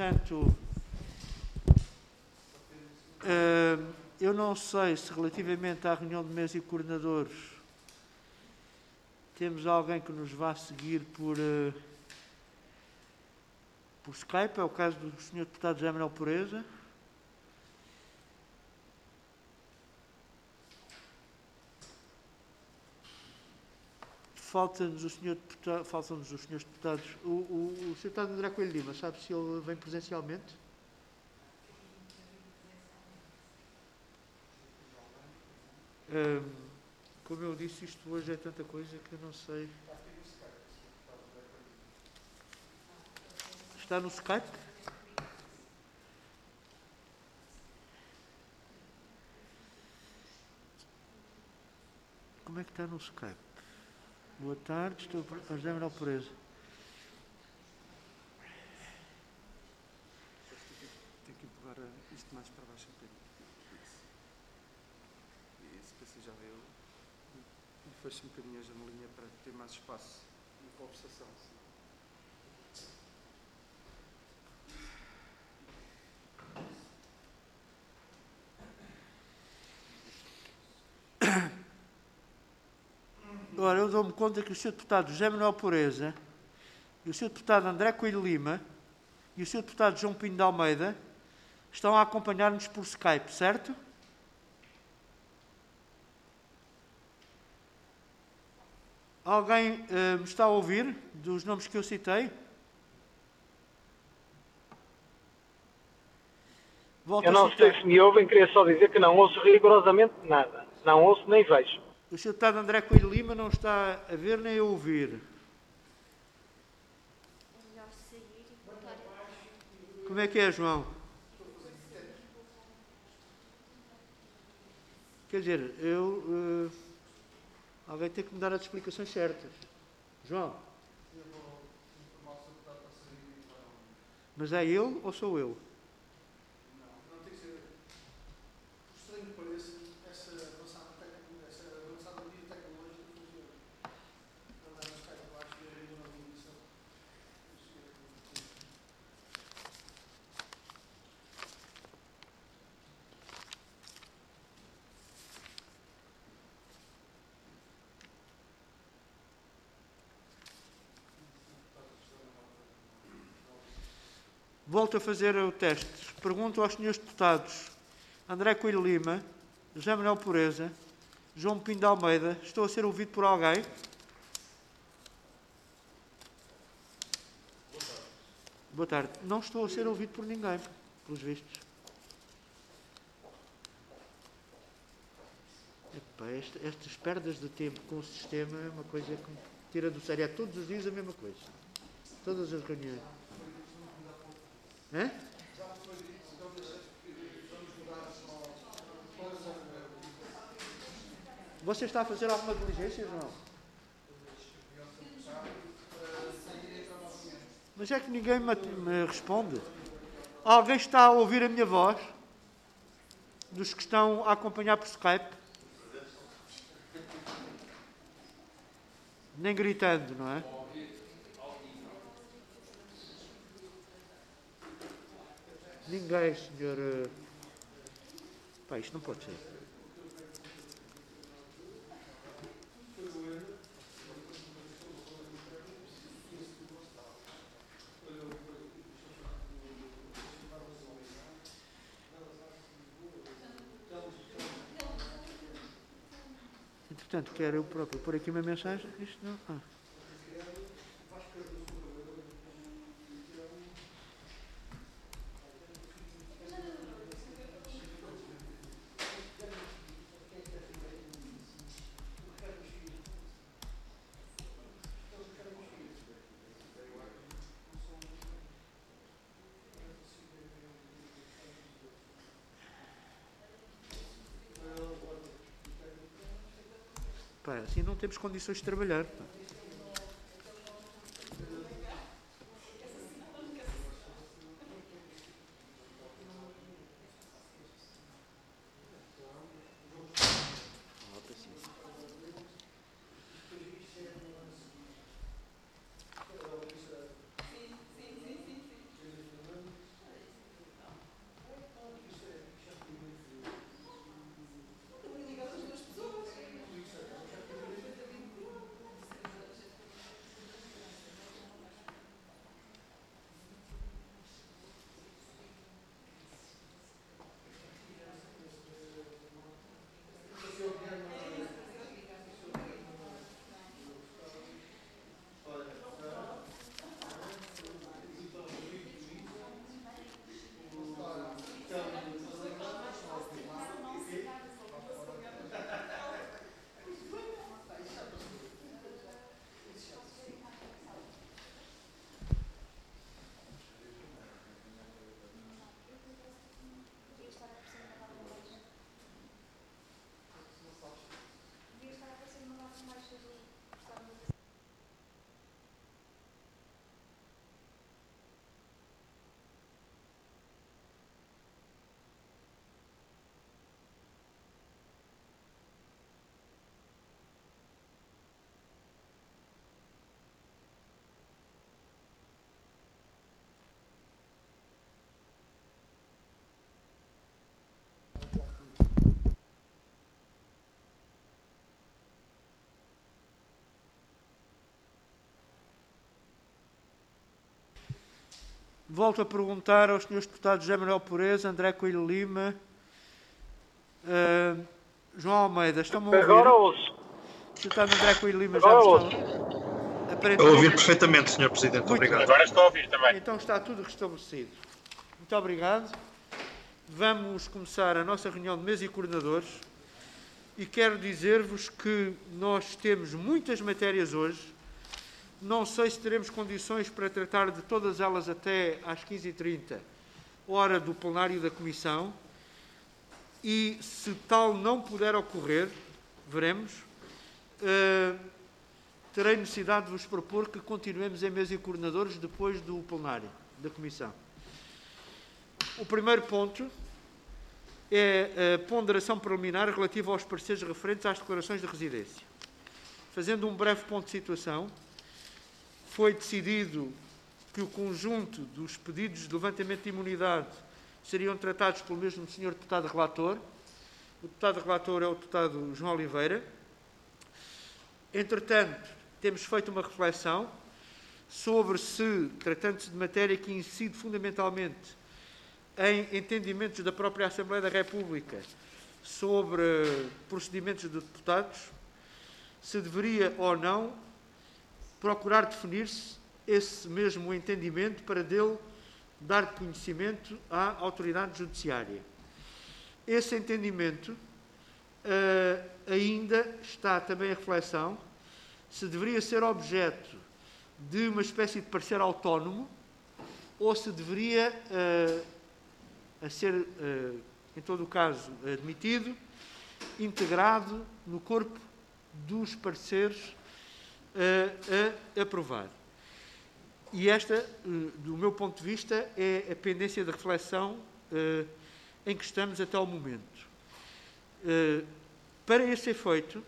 Portanto, eu não sei se relativamente à reunião de mesa e coordenadores temos alguém que nos vá seguir por Skype. É o caso do Sr. Deputado José Manuel Pureza. Faltam-nos os senhores deputados. O Sr. Deputado André Coelho Lima, sabe se ele vem presencialmente? Como eu disse, isto hoje é tanta coisa que eu não sei. Está no Skype? Como é que está no Skype? Boa tarde, estou a José Manuel Pureza. Tenho que empurrar isto mais para baixo um bocadinho. E se você já viu, fecho um bocadinho a janelinha para ter mais espaço na conversação. Ora, eu dou-me conta que o Sr. Deputado José Manuel Pureza e o Sr. Deputado André Coelho Lima e o Sr. Deputado João Pinho de Almeida estão a acompanhar-nos por Skype, certo? Alguém me está a ouvir dos nomes que eu citei? Volto eu não sei se me ouvem, queria só dizer que não ouço rigorosamente nada. Não ouço nem vejo. O Sr. Deputado André Coelho Lima não está a ver nem a ouvir. É melhor sair e voltar a... Como é que é, João? Quer dizer, alguém tem que me dar as explicações certas. João? Mas é ele ou sou eu? Não tem que ser. Estranho que pareça, essa avançada medida tecnológica funciona. Andar no Skype abaixo e abrir uma dimensão. Volto a fazer o teste. Pergunto aos senhores deputados André Coelho Lima, José Manuel Pureza, João Pinho de Almeida. Estou a ser ouvido por alguém? Boa tarde. Não estou a ser ouvido por ninguém, pelos vistos. Epá, estas perdas de tempo com o sistema é uma coisa que me tira do sério. É todos os dias a mesma coisa. Todas as reuniões. Hã? Você está a fazer alguma diligência, João? Mas é que ninguém me responde. Alguém está a ouvir a minha voz? Dos que estão a acompanhar por Skype? Nem gritando, não é? Ninguém, senhor. Pá, isto não pode ser. Entretanto, quero eu próprio pôr aqui uma mensagem. Isto não. Pá, assim não temos condições de trabalhar. Pá. Volto a perguntar aos senhores deputados José Manuel Pureza, André Coelho Lima, João Almeida, estão-me a ouvir? Agora ouço. O deputado André Coelho Lima já Agora me ouço. está... Estou a ouvir perfeitamente, Sr. Presidente. Muito Obrigado. bem. Agora estou a ouvir também. Então está tudo restabelecido. Muito obrigado. Vamos começar a nossa reunião de mesa e coordenadores e quero dizer-vos que nós temos muitas matérias hoje. Não sei se teremos condições para tratar de todas elas até às 15h30, hora do plenário da Comissão, e se tal não puder ocorrer, veremos, terei necessidade de vos propor que continuemos em mesa e coordenadores depois do plenário da Comissão. O primeiro ponto é a ponderação preliminar relativa aos pareceres referentes às declarações de residência. Fazendo um breve ponto de situação, foi decidido que o conjunto dos pedidos de levantamento de imunidade seriam tratados pelo mesmo senhor deputado relator. O deputado relator é o deputado João Oliveira. Entretanto, temos feito uma reflexão sobre se, tratando-se de matéria que incide fundamentalmente em entendimentos da própria Assembleia da República sobre procedimentos de deputados, se deveria ou não procurar definir-se esse mesmo entendimento para dele dar conhecimento à autoridade judiciária. Esse entendimento ainda está também em reflexão se deveria ser objeto de uma espécie de parecer autónomo ou se deveria a ser, em todo o caso, admitido, integrado no corpo dos pareceres a aprovar. E esta, do meu ponto de vista, é a pendência de reflexão em que estamos até o momento. Para esse efeito,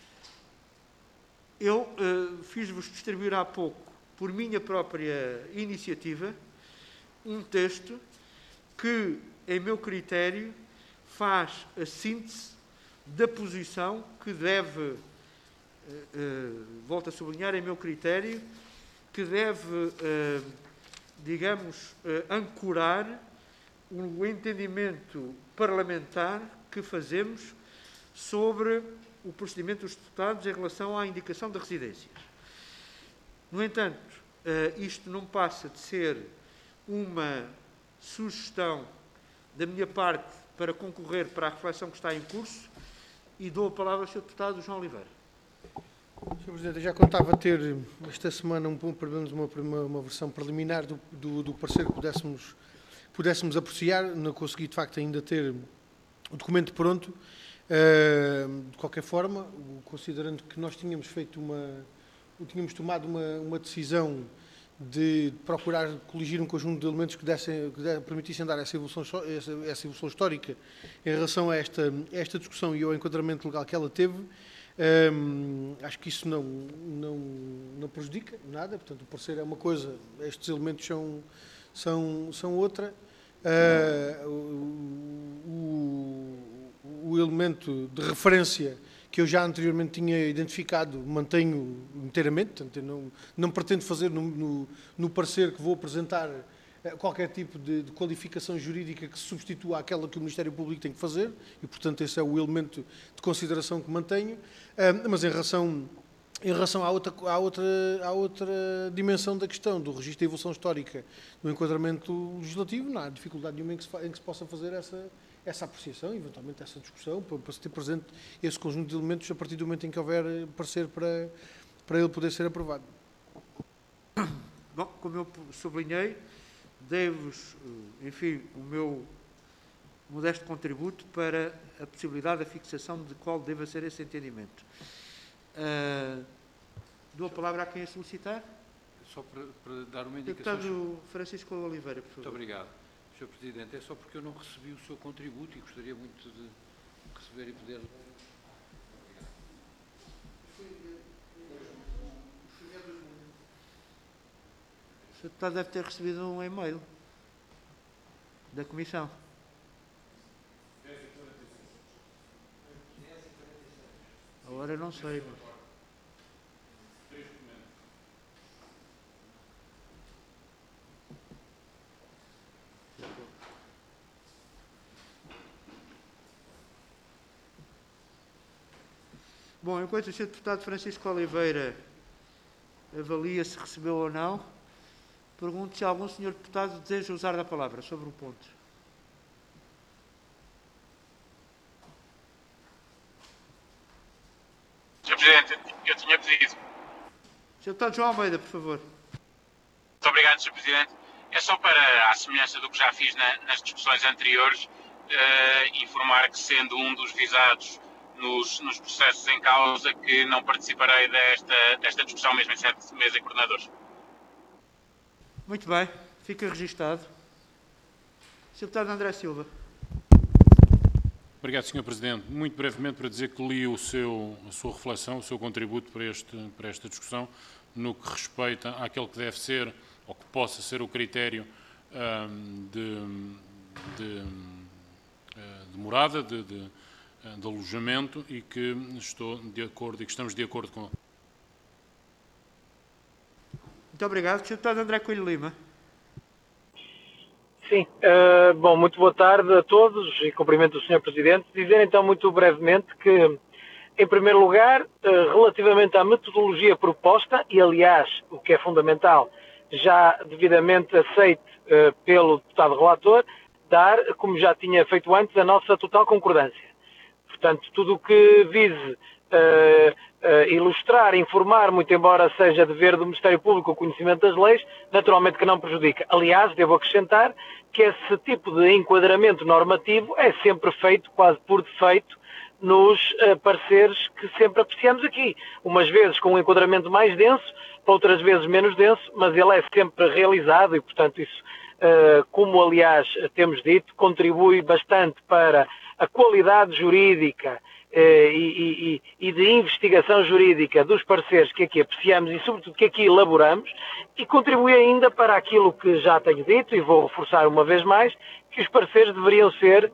eu fiz-vos distribuir há pouco, por minha própria iniciativa, um texto que, em meu critério, faz a síntese da posição que deve, volto a sublinhar, em meu critério, que deve, digamos, ancorar o entendimento parlamentar que fazemos sobre o procedimento dos deputados em relação à indicação de residências. No entanto, isto não passa de ser uma sugestão da minha parte para concorrer para a reflexão que está em curso e dou a palavra ao Sr. Deputado João Oliveira. Sr. Presidente, eu já contava ter esta semana pelo menos uma versão preliminar do parecer que pudéssemos apreciar. Não consegui, de facto, ainda ter o documento pronto. De qualquer forma, considerando que nós tínhamos tomado uma decisão de procurar coligir um conjunto de elementos que permitissem dar essa evolução histórica em relação a esta discussão e ao enquadramento legal que ela teve, acho que isso não prejudica nada. Portanto, o parecer é uma coisa, estes elementos são outra. O elemento de referência que eu já anteriormente tinha identificado mantenho inteiramente, portanto, eu não pretendo fazer no parecer que vou apresentar qualquer tipo de qualificação jurídica que se substitua àquela que o Ministério Público tem que fazer e, portanto, esse é o elemento de consideração que mantenho. Mas em relação à outra dimensão da questão do registro de evolução histórica do enquadramento legislativo, não há dificuldade nenhuma em que se possa fazer essa apreciação, eventualmente essa discussão, para se ter presente esse conjunto de elementos a partir do momento em que houver parecer para ele poder ser aprovado. Bom, como eu sublinhei, dei-vos, enfim, o meu modesto contributo para a possibilidade da fixação de qual deva ser esse entendimento. Dou a palavra a quem a solicitar. Só para dar uma indicação. Deputado Francisco Oliveira, por favor. Muito obrigado. Sr. Presidente, é só porque eu não recebi o seu contributo e gostaria muito de receber e poder... O Sr. Deputado deve ter recebido um e-mail da Comissão. Agora não sei. Mas... Bom, enquanto o Sr. Deputado Francisco Oliveira avalia se recebeu ou não, pergunto se algum Sr. Deputado deseja usar a palavra sobre o ponto. Sr. Presidente, eu tinha pedido. Sr. Deputado João Almeida, por favor. Muito obrigado, Sr. Presidente. É só para, à semelhança do que já fiz nas discussões anteriores, informar que, sendo um dos visados nos processos em causa, que não participarei desta discussão, mesmo em sede de mesa e coordenadores. Muito bem, fica registado. Sr. Deputado André Silva. Obrigado, Sr. Presidente. Muito brevemente para dizer que li a sua reflexão, o seu contributo para esta discussão, no que respeita àquele que deve ser, ou que possa ser o critério de morada, de alojamento, e que estou de acordo e que estamos de acordo com. Muito obrigado. Sr. Deputado André Coelho Lima. Sim, bom, muito boa tarde a todos e cumprimento o Sr. Presidente. Dizer então muito brevemente que, em primeiro lugar, relativamente à metodologia proposta, e aliás, o que é fundamental, já devidamente aceite pelo deputado relator, dar, como já tinha feito antes, a nossa total concordância. Portanto, tudo o que vise ilustrar, informar, muito embora seja dever do Ministério Público o conhecimento das leis, naturalmente que não prejudica. Aliás, devo acrescentar que esse tipo de enquadramento normativo é sempre feito, quase por defeito, nos pareceres que sempre apreciamos aqui. Umas vezes com um enquadramento mais denso, outras vezes menos denso, mas ele é sempre realizado e, portanto, isso, como aliás temos dito, contribui bastante para a qualidade jurídica e de investigação jurídica dos pareceres que aqui apreciamos e, sobretudo, que aqui elaboramos, e contribui ainda para aquilo que já tenho dito, e vou reforçar uma vez mais, que os pareceres deveriam ser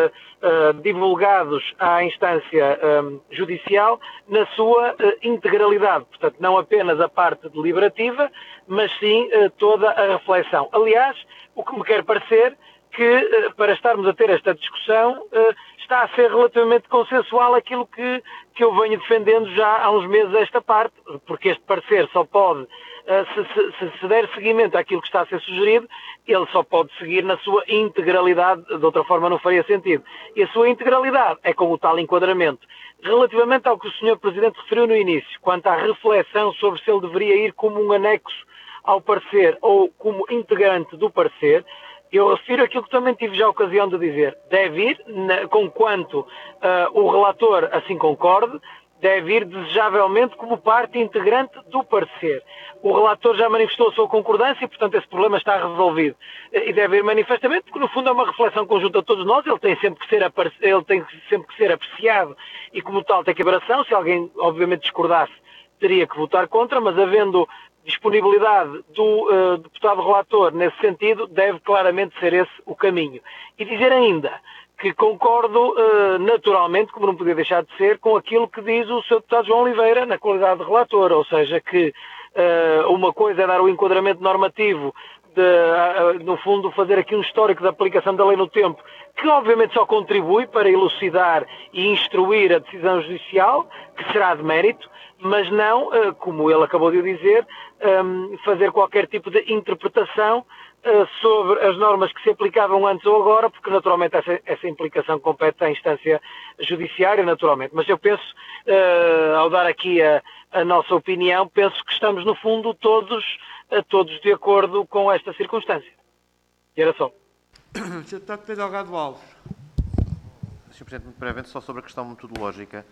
divulgados à instância judicial na sua integralidade. Portanto, não apenas a parte deliberativa, mas sim toda a reflexão. Aliás, o que me quer parecer que, para estarmos a ter esta discussão, está a ser relativamente consensual aquilo que eu venho defendendo já há uns meses esta parte, porque este parecer só pode, se der seguimento àquilo que está a ser sugerido, ele só pode seguir na sua integralidade, de outra forma não faria sentido. E a sua integralidade é com o tal enquadramento. Relativamente ao que o Sr. Presidente referiu no início, quanto à reflexão sobre se ele deveria ir como um anexo ao parecer ou como integrante do parecer, eu refiro aquilo que também tive já a ocasião de dizer. Deve ir, conquanto o relator assim concorde, deve ir desejavelmente como parte integrante do parecer. O relator já manifestou a sua concordância e, portanto, esse problema está resolvido. E deve ir manifestamente, porque, no fundo, é uma reflexão conjunta a todos nós. Ele tem sempre que ser apreciado e, como tal, tem que haver ação. Se alguém, obviamente, discordasse, teria que votar contra, mas havendo disponibilidade do deputado relator nesse sentido, deve claramente ser esse o caminho. E dizer ainda que concordo naturalmente, como não podia deixar de ser, com aquilo que diz o Sr. Deputado João Oliveira na qualidade de relator, ou seja, que uma coisa é dar o enquadramento normativo, no fundo fazer aqui um histórico da aplicação da lei no tempo, que obviamente só contribui para elucidar e instruir a decisão judicial, que será de mérito, mas não, como ele acabou de dizer, fazer qualquer tipo de interpretação sobre as normas que se aplicavam antes ou agora, porque naturalmente essa implicação compete à instância judiciária, naturalmente. Mas eu penso, ao dar aqui a nossa opinião, penso que estamos no fundo todos de acordo com esta circunstância. E era só. Sr. Deputado Pedro Delgado Alves. Sr. Presidente, muito brevemente, só sobre a questão metodológica.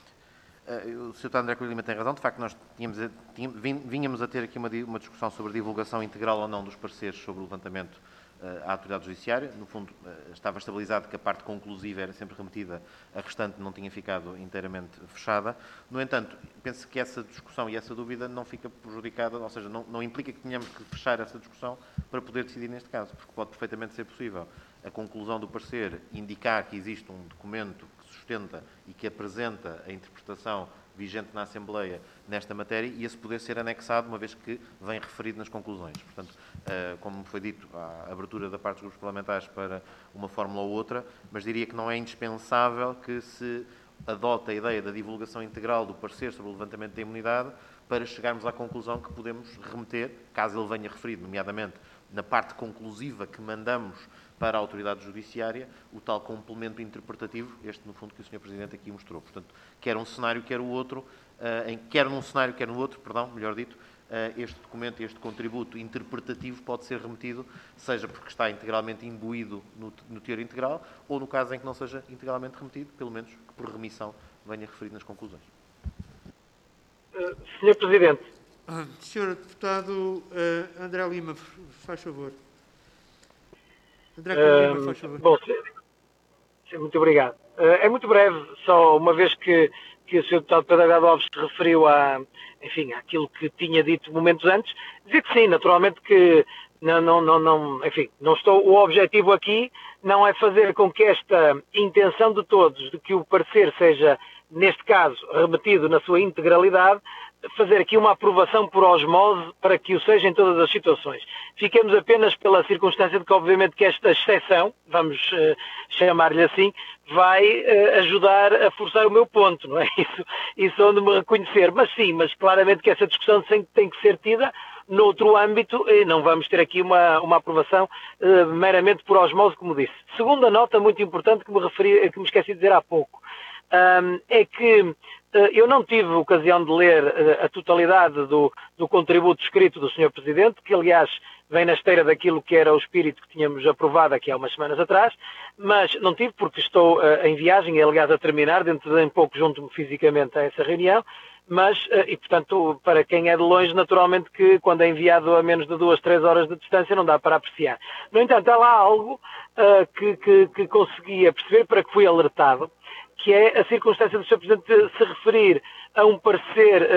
O Sr. André Coelho Lima tem razão, de facto nós vínhamos a ter aqui uma discussão sobre divulgação integral ou não dos pareceres sobre o levantamento à autoridade judiciária. No fundo, estava estabilizado que a parte conclusiva era sempre remetida, a restante não tinha ficado inteiramente fechada. No entanto, penso que essa discussão e essa dúvida não fica prejudicada, ou seja, não implica que tenhamos que fechar essa discussão para poder decidir neste caso, porque pode perfeitamente ser possível a conclusão do parecer indicar que existe um documento que sustenta e que apresenta a interpretação vigente na Assembleia nesta matéria e esse poder ser anexado, uma vez que vem referido nas conclusões. Portanto, como foi dito, há abertura da parte dos grupos parlamentares para uma fórmula ou outra, mas diria que não é indispensável que se adota a ideia da divulgação integral do parecer sobre o levantamento da imunidade para chegarmos à conclusão que podemos remeter, caso ele venha referido, nomeadamente na parte conclusiva que mandamos para a autoridade judiciária, o tal complemento interpretativo, este no fundo que o Sr. Presidente aqui mostrou. Portanto, quer um cenário, quer o outro, quer num cenário, quer no outro, melhor dito, este documento, este contributo interpretativo pode ser remetido, seja porque está integralmente imbuído no teor integral, ou no caso em que não seja integralmente remetido, pelo menos que por remissão venha referido nas conclusões. Sr. Presidente. Sr. Deputado André Lima, faz favor. André Lima, faz favor. Bom, muito obrigado. É muito breve, só uma vez que o Sr. Deputado Pedro Delgado Alves se referiu àquilo que tinha dito momentos antes, dizer que sim, naturalmente que o objetivo aqui não é fazer com que esta intenção de todos, de que o parecer seja, neste caso, remetido na sua integralidade, fazer aqui uma aprovação por osmose para que o seja em todas as situações. Fiquemos apenas pela circunstância de que, obviamente, que esta exceção, vamos chamar-lhe assim, vai ajudar a forçar o meu ponto, não é? Isso onde me reconhecer. Mas sim, mas claramente que essa discussão tem que ser tida noutro âmbito e não vamos ter aqui uma aprovação meramente por osmose, como disse. Segunda nota muito importante que me esqueci de dizer há pouco, é que eu não tive ocasião de ler a totalidade do contributo escrito do Sr. Presidente, que aliás vem na esteira daquilo que era o espírito que tínhamos aprovado aqui há umas semanas atrás, mas não tive porque estou em viagem e aliás a terminar, dentro de pouco junto-me fisicamente a essa reunião, mas, e portanto, para quem é de longe, naturalmente que quando é enviado a menos de 2, 3 horas de distância não dá para apreciar. No entanto, há lá algo que conseguia perceber, para que fui alertado, que é a circunstância do Sr. Presidente se referir a um parecer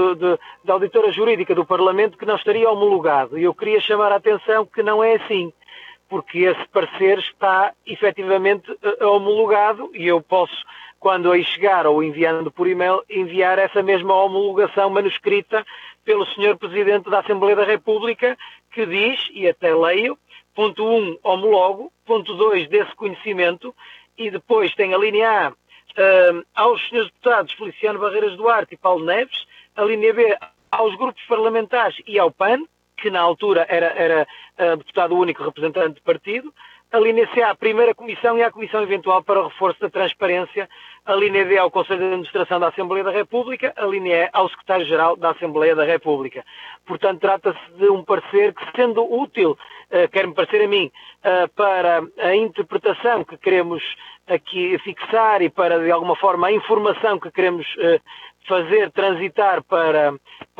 da auditora jurídica do Parlamento que não estaria homologado. E eu queria chamar a atenção que não é assim, porque esse parecer está efetivamente homologado e eu posso, quando aí chegar ou enviando por e-mail, enviar essa mesma homologação manuscrita pelo Sr. Presidente da Assembleia da República, que diz, e até leio, ponto 1, homologo, ponto 2, desse conhecimento, e depois tem a linha A, aos Srs. Deputados Feliciano Barreiras Duarte e Paulo Neves, a linha B, aos grupos parlamentares e ao PAN, que na altura era deputado único representante de partido, a linha C à primeira comissão e à comissão eventual para o reforço da transparência, a linha D ao Conselho de Administração da Assembleia da República, a linha E ao Secretário-Geral da Assembleia da República. Portanto, trata-se de um parecer que, sendo útil, quer-me parecer a mim, para a interpretação que queremos aqui fixar e para, de alguma forma, a informação que queremos fazer transitar para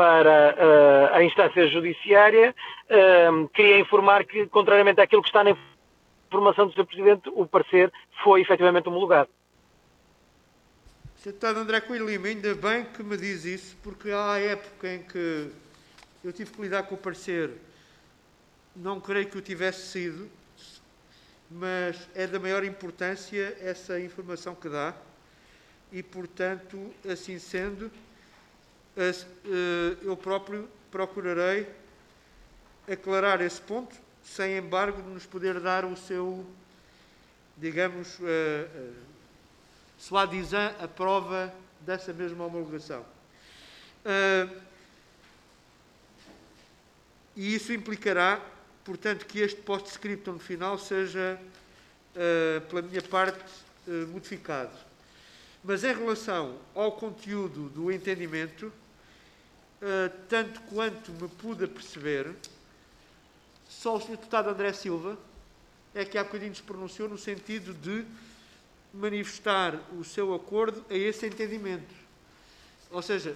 a instância judiciária, queria informar que, contrariamente àquilo que está na informação do Sr. Presidente, o parecer foi efetivamente homologado. Sr. Deputado André Coelho Lima, ainda bem que me diz isso, porque há época em que eu tive que lidar com o parecer, não creio que o tivesse sido, mas é da maior importância essa informação que dá e, portanto, assim sendo, eu próprio procurarei aclarar esse ponto, sem embargo de nos poder dar o seu, digamos, soi-disant, a prova dessa mesma homologação. E isso implicará, portanto, que este post-scriptum no final seja, pela minha parte, modificado. Mas em relação ao conteúdo do entendimento, tanto quanto me pude perceber, só o Sr. Deputado André Silva é que há bocadinho se pronunciou no sentido de manifestar o seu acordo a esse entendimento. Ou seja,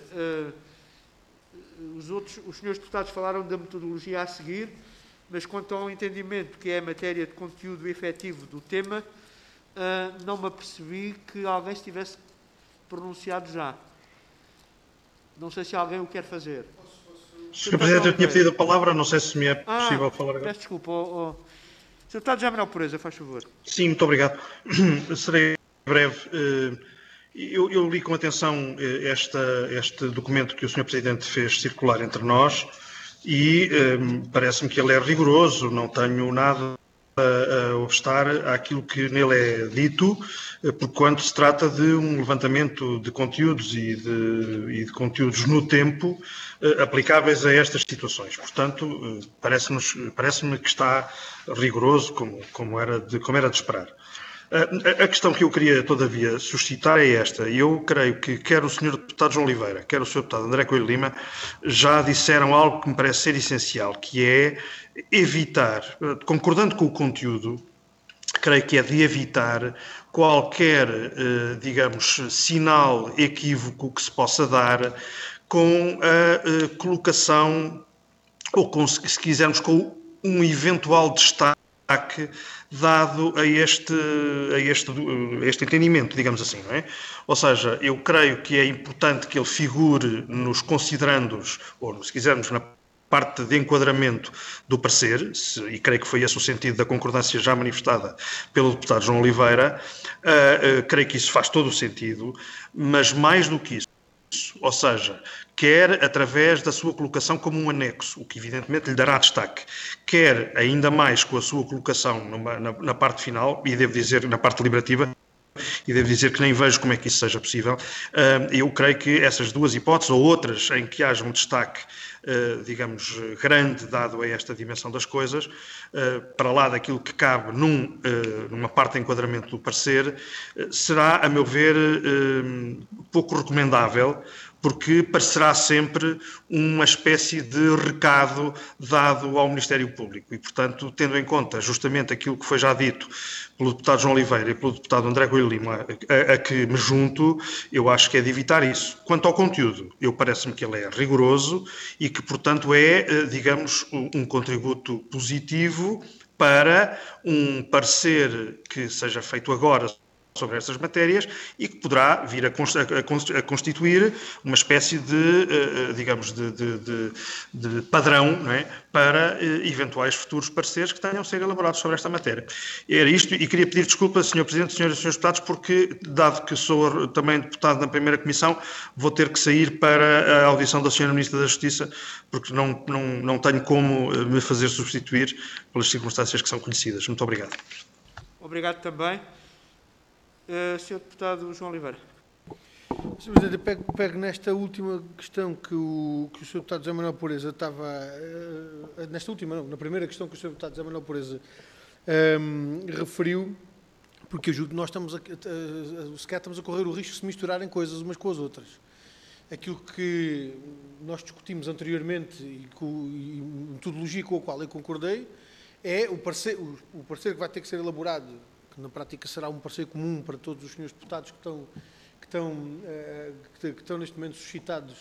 os senhores deputados falaram da metodologia a seguir, mas quanto ao entendimento que é a matéria de conteúdo efetivo do tema, não me apercebi que alguém se tivesse pronunciado já. Não sei se alguém o quer fazer. Sr. Presidente, eu tinha pedido a palavra, não sei se me é possível falar agora. Peço desculpa. Sr. Deputado Jaime Manuel Pureza, faz favor. Sim, muito obrigado. Serei breve. Eu li com atenção este documento que o Sr. Presidente fez circular entre nós e parece-me que ele é rigoroso, não tenho nada a obstar àquilo que nele é dito, porquanto se trata de um levantamento de conteúdos e de conteúdos no tempo aplicáveis a estas situações. Portanto, parece-me que está rigoroso, como era de esperar. A questão que eu queria, todavia, suscitar é esta. Eu creio que quer o Sr. Deputado João Oliveira, quer o Sr. Deputado André Coelho Lima, já disseram algo que me parece ser essencial, que é evitar, concordando com o conteúdo, creio que é de evitar qualquer, digamos, sinal equívoco que se possa dar com a colocação, ou se quisermos, com um eventual destaque dado a este entendimento, digamos assim, não é? Ou seja, eu creio que é importante que ele figure nos considerandos, ou se quisermos, na parte de enquadramento do parecer, e creio que foi esse o sentido da concordância já manifestada pelo deputado João Oliveira, creio que isso faz todo o sentido, mas mais do que isso, ou seja, quer através da sua colocação como um anexo, o que evidentemente lhe dará destaque, quer ainda mais com a sua colocação na parte final, e devo dizer na parte deliberativa, e devo dizer que nem vejo como é que isso seja possível. Eu creio que essas duas hipóteses, ou outras em que haja um destaque, digamos, grande, dado a esta dimensão das coisas, para lá daquilo que cabe numa parte de enquadramento do parecer, será, a meu ver, pouco recomendável, porque parecerá sempre uma espécie de recado dado ao Ministério Público. E, portanto, tendo em conta justamente aquilo que foi já dito pelo deputado João Oliveira e pelo deputado André Coelho Lima, a que me junto, eu acho que é de evitar isso. Quanto ao conteúdo, parece-me que ele é rigoroso e que, portanto, é, digamos, um contributo positivo para um parecer que seja feito agora sobre estas matérias e que poderá vir a constituir uma espécie de, digamos, de padrão, não é? Para eventuais futuros pareceres que tenham a ser elaborados sobre esta matéria. Era isto, e queria pedir desculpa, Sr. Presidente, Sras. e Srs. Deputados, porque, dado que sou também deputado na primeira comissão, vou ter que sair para a audição da Sra. Ministra da Justiça, porque não tenho como me fazer substituir pelas circunstâncias que são conhecidas. Muito obrigado. Obrigado também. Sr. Deputado João Oliveira. Sr. Presidente, eu pego nesta última questão que o Sr. Deputado José Manuel Pureza estava... Nesta última, não, na primeira questão que o Sr. Deputado José Manuel Pureza referiu, porque eu julgo que nós estamos a correr o risco de se misturarem coisas umas com as outras. Aquilo que nós discutimos anteriormente e metodologia com a qual eu concordei é o parecer que vai ter que ser elaborado, que na prática será um parecer comum para todos os senhores deputados que estão neste momento suscitados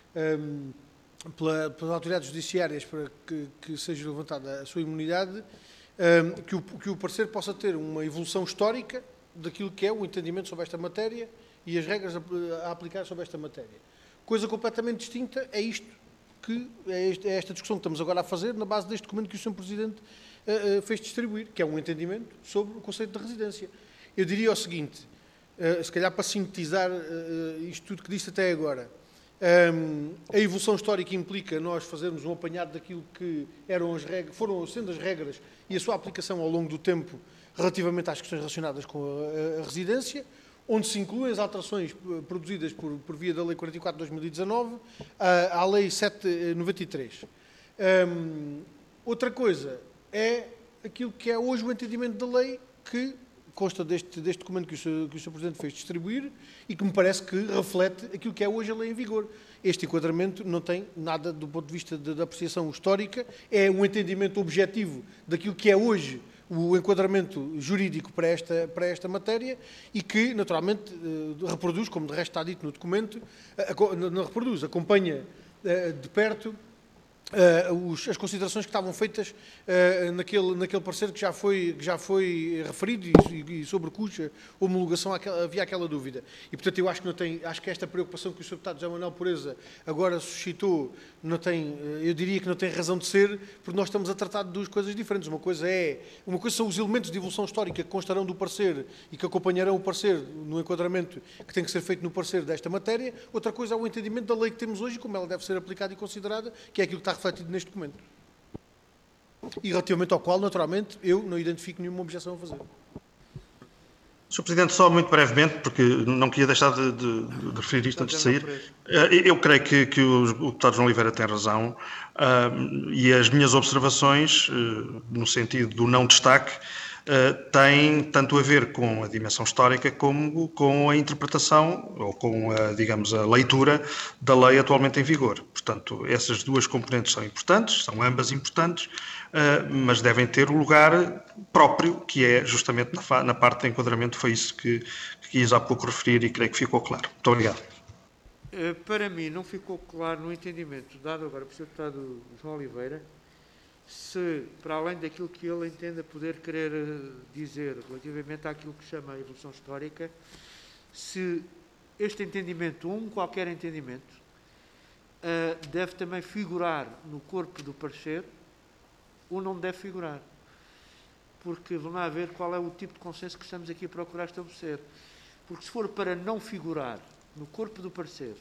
pelas autoridades judiciárias para que seja levantada a sua imunidade, que o parecer possa ter uma evolução histórica daquilo que é o entendimento sobre esta matéria e as regras a aplicar sobre esta matéria. Coisa completamente distinta é esta discussão que estamos agora a fazer na base deste documento que o Sr. Presidente fez distribuir, que é um entendimento sobre o conceito de residência. Eu diria o seguinte, se calhar para sintetizar isto tudo que disse até agora, a evolução histórica implica nós fazermos um apanhado daquilo que foram sendo as regras e a sua aplicação ao longo do tempo relativamente às questões relacionadas com a residência, onde se incluem as alterações produzidas por via da Lei 44 de 2019 à Lei 793. Outra coisa é aquilo que é hoje o entendimento da lei, que consta deste documento que o Sr. Presidente fez distribuir e que me parece que reflete aquilo que é hoje a lei em vigor. Este enquadramento não tem nada do ponto de vista da apreciação histórica, é um entendimento objetivo daquilo que é hoje o enquadramento jurídico para esta matéria e que, naturalmente, reproduz, como de resto está dito no documento, acompanha de perto as considerações que estavam feitas naquele parecer que já foi referido e sobre cuja homologação havia aquela dúvida. E, portanto, eu acho que esta preocupação que o Sr. Deputado José Manuel Pureza agora suscitou, eu diria que não tem razão de ser, porque nós estamos a tratar de duas coisas diferentes. Uma coisa são os elementos de evolução histórica que constarão do parecer e que acompanharão o parecer no enquadramento que tem que ser feito no parecer desta matéria. Outra coisa é o entendimento da lei que temos hoje e como ela deve ser aplicada e considerada, que é aquilo que está refletido neste documento. E relativamente ao qual, naturalmente, eu não identifico nenhuma objeção a fazer. Sr. Presidente, só muito brevemente, porque não queria deixar de referir isto antes de sair. Eu creio que o deputado João Oliveira tem razão e as minhas observações, no sentido do não destaque, têm tanto a ver com a dimensão histórica como com a interpretação ou com digamos, a leitura da lei atualmente em vigor. Portanto, essas duas componentes são importantes, são ambas importantes, mas devem ter o lugar próprio, que é justamente na parte de enquadramento. Foi isso que quis há pouco referir e creio que ficou claro. Muito obrigado. Para mim, não ficou claro no entendimento dado agora pelo Sr. Deputado João Oliveira, se, para além daquilo que ele entenda poder querer dizer relativamente àquilo que chama a evolução histórica, se este entendimento, ou qualquer entendimento, deve também figurar no corpo do parecer ou não deve figurar. Porque vamos lá ver qual é o tipo de consenso que estamos aqui a procurar estabelecer. Porque se for para não figurar no corpo do parecer,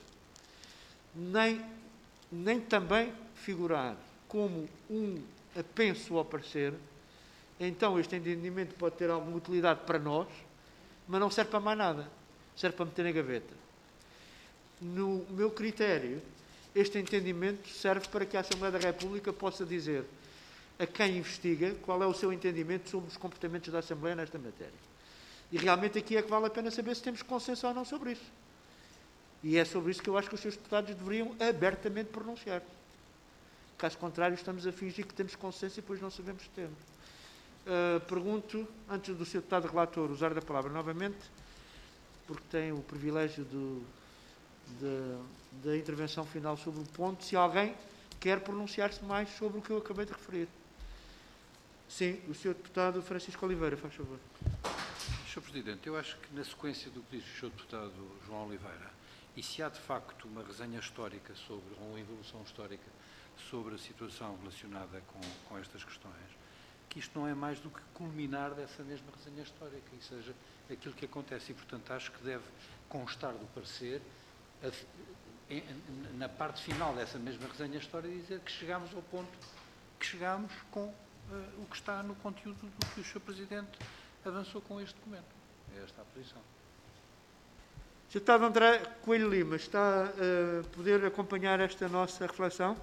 nem também figurar como apenso ao parecer, então este entendimento pode ter alguma utilidade para nós, mas não serve para mais nada. Serve para meter na gaveta. No meu critério, este entendimento serve para que a Assembleia da República possa dizer a quem investiga qual é o seu entendimento sobre os comportamentos da Assembleia nesta matéria. E realmente aqui é que vale a pena saber se temos consenso ou não sobre isso. E é sobre isso que eu acho que os seus deputados deveriam abertamente pronunciar. Caso contrário, estamos a fingir que temos consenso e depois não sabemos se temos. Pergunto, antes do Sr. Deputado Relator usar da palavra novamente, porque tem o privilégio da intervenção final sobre o ponto, se alguém quer pronunciar-se mais sobre o que eu acabei de referir. Sim, o Sr. Deputado Francisco Oliveira, faz favor. Sr. Presidente, eu acho que na sequência do que disse o Sr. Deputado João Oliveira, e se há de facto uma resenha histórica ou uma evolução histórica sobre a situação relacionada com estas questões, que isto não é mais do que culminar dessa mesma resenha histórica, e seja aquilo que acontece. E, portanto, acho que deve constar do parecer, na parte final dessa mesma resenha histórica, dizer que chegámos ao ponto que chegámos com o que está no conteúdo do que o Sr. Presidente avançou com este documento. É esta a posição. Sr. Deputado André Coelho Lima, está a poder acompanhar esta nossa reflexão?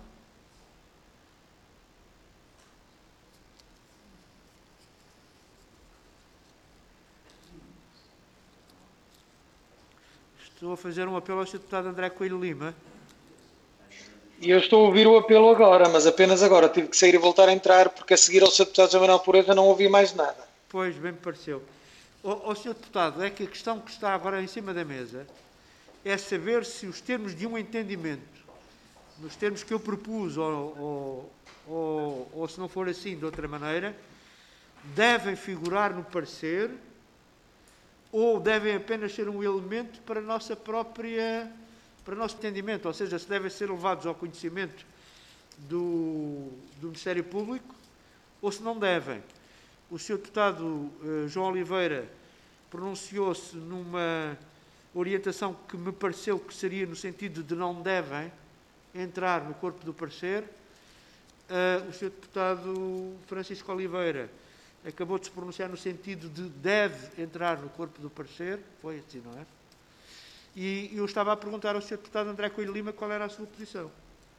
Estou a fazer um apelo ao Sr. Deputado André Coelho Lima. E eu estou a ouvir o apelo agora, mas apenas agora. Tive que sair e voltar a entrar, porque a seguir ao Sr. Deputado José Manuel Pureza não ouvi mais nada. Pois, bem me pareceu. Ó Sr. Deputado, é que a questão que está agora em cima da mesa é saber se os termos de um entendimento, nos termos que eu propus, ou se não for assim, de outra maneira, devem figurar no parecer ou devem apenas ser um elemento para nosso entendimento, ou seja, se devem ser levados ao conhecimento do Ministério Público ou se não devem. O Sr. Deputado João Oliveira pronunciou-se numa orientação que me pareceu que seria no sentido de não devem entrar no corpo do parecer. O Sr. Deputado Francisco Oliveira acabou de se pronunciar no sentido de deve entrar no corpo do parecer. Foi assim, não é? E eu estava a perguntar ao Sr. Deputado André Coelho Lima qual era a sua posição.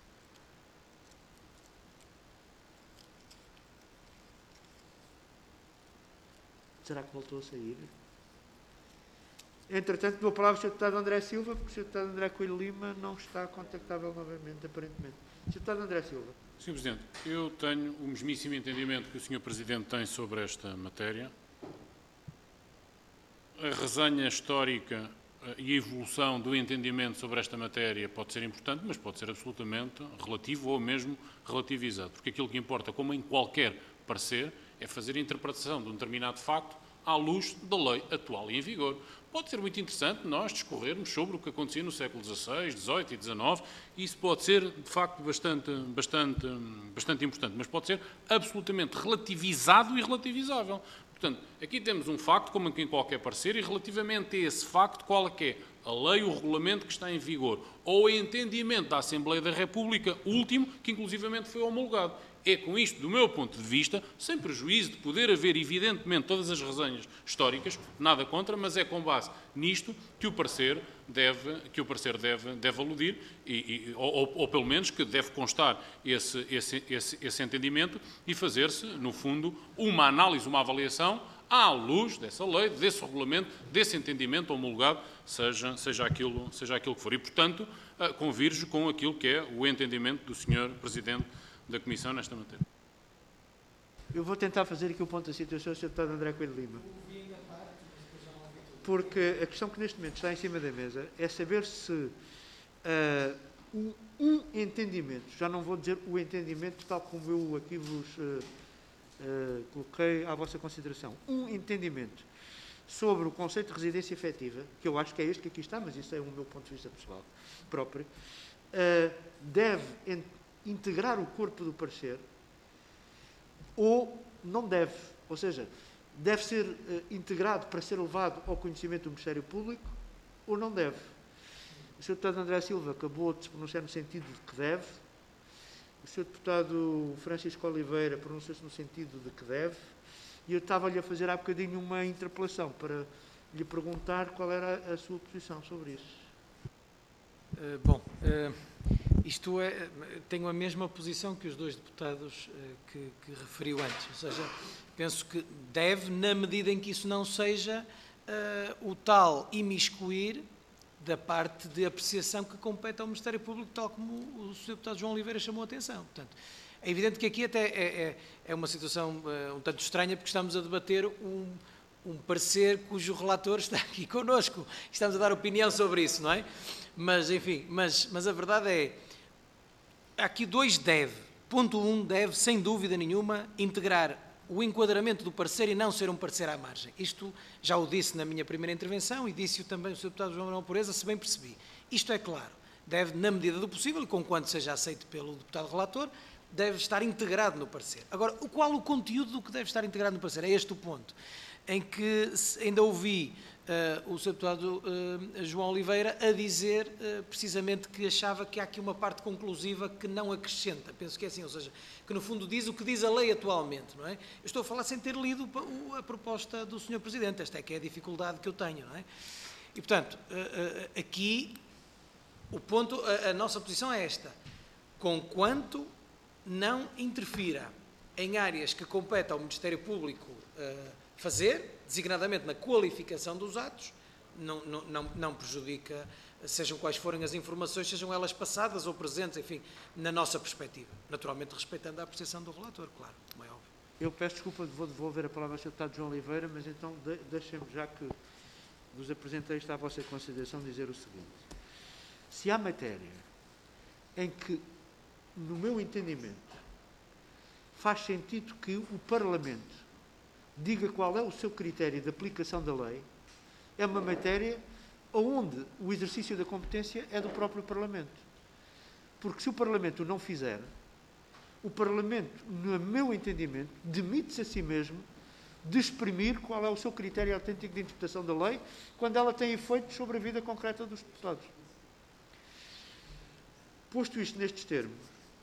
Será que voltou a sair? Entretanto, dou a palavra ao Sr. Deputado André Silva, porque o Sr. Deputado André Coelho Lima não está contactável novamente, aparentemente. Sr. Deputado André Silva. Sr. Presidente, eu tenho o mesmíssimo entendimento que o Sr. Presidente tem sobre esta matéria. A resenha histórica e a evolução do entendimento sobre esta matéria pode ser importante, mas pode ser absolutamente relativo ou mesmo relativizado, porque aquilo que importa, como em qualquer parecer, é fazer a interpretação de um determinado facto à luz da lei atual e em vigor. Pode ser muito interessante nós discorrermos sobre o que acontecia no século XVI, XVIII e XIX, e isso pode ser, de facto, bastante importante, mas pode ser absolutamente relativizado e relativizável. Portanto, aqui temos um facto, como em qualquer parecer, e relativamente a esse facto, qual é que é a lei, o regulamento que está em vigor, ou o entendimento da Assembleia da República, último, que inclusivamente foi homologado. É com isto, do meu ponto de vista, sem prejuízo de poder haver, evidentemente, todas as resenhas históricas, nada contra, mas é com base nisto que o parecer deve aludir, ou pelo menos que deve constar esse entendimento e fazer-se, no fundo, uma análise, uma avaliação à luz dessa lei, desse regulamento, desse entendimento homologado, seja aquilo que for. E, portanto, convirjo com aquilo que é o entendimento do Sr. Presidente da Comissão nesta matéria. Eu vou tentar fazer aqui o ponto da situação, Sr. Deputado André Coelho de Lima. Porque a questão que neste momento está em cima da mesa é saber se um entendimento, já não vou dizer o entendimento tal como eu aqui vos coloquei à vossa consideração, um entendimento sobre o conceito de residência efetiva, que eu acho que é este que aqui está, mas isso é o meu ponto de vista pessoal próprio, deve integrar o corpo do parecer ou não deve, ou seja, deve ser integrado para ser levado ao conhecimento do Ministério Público ou não deve. O Sr. Deputado André Silva acabou de se pronunciar no sentido de que deve, o Sr. Deputado Francisco Oliveira pronunciou-se no sentido de que deve, e eu estava-lhe a fazer há bocadinho uma interpelação para lhe perguntar qual era a sua posição sobre isso. Tenho a mesma posição que os dois deputados que referiu antes, ou seja, penso que deve, na medida em que isso não seja o tal imiscuir da parte de apreciação que compete ao Ministério Público, tal como o Sr. Deputado João Oliveira chamou a atenção. Portanto, é evidente que aqui até é uma situação um tanto estranha, porque estamos a debater um parecer cujo relator está aqui connosco. Estamos a dar opinião sobre isso, não é? Mas, enfim, mas a verdade é, há aqui dois deve. Ponto 1, deve, sem dúvida nenhuma, integrar o enquadramento do parecer e não ser um parecer à margem. Isto já o disse na minha primeira intervenção e disse-o também o Sr. Deputado João Manuel Pureza, se bem percebi. Isto é claro, deve, na medida do possível, e conquanto seja aceito pelo deputado relator, deve estar integrado no parecer. Agora, qual o conteúdo do que deve estar integrado no parecer? É este o ponto, em que ainda ouvi o Sr. Deputado João Oliveira a dizer precisamente que achava que há aqui uma parte conclusiva que não acrescenta. Penso que é assim, ou seja, que no fundo diz o que diz a lei atualmente, não é? Eu estou a falar sem ter lido a proposta do Sr. Presidente, esta é que é a dificuldade que eu tenho, não é? E, portanto, aqui o ponto, a nossa posição é esta, conquanto não interfira em áreas que compete ao Ministério Público fazer, designadamente na qualificação dos atos, não prejudica, sejam quais forem as informações, sejam elas passadas ou presentes, enfim, na nossa perspectiva. Naturalmente respeitando a apreciação do relator, claro, como é óbvio. Eu peço desculpa, vou devolver a palavra ao Sr. Deputado João Oliveira, mas então deixem-me, já que vos apresentei isto à vossa consideração, dizer o seguinte. Se há matéria em que, no meu entendimento, faz sentido que o Parlamento diga qual é o seu critério de aplicação da lei, é uma matéria onde o exercício da competência é do próprio Parlamento. Porque se o Parlamento o não fizer, o Parlamento, no meu entendimento, demite-se a si mesmo de exprimir qual é o seu critério autêntico de interpretação da lei, quando ela tem efeitos sobre a vida concreta dos deputados. Posto isto nestes termos,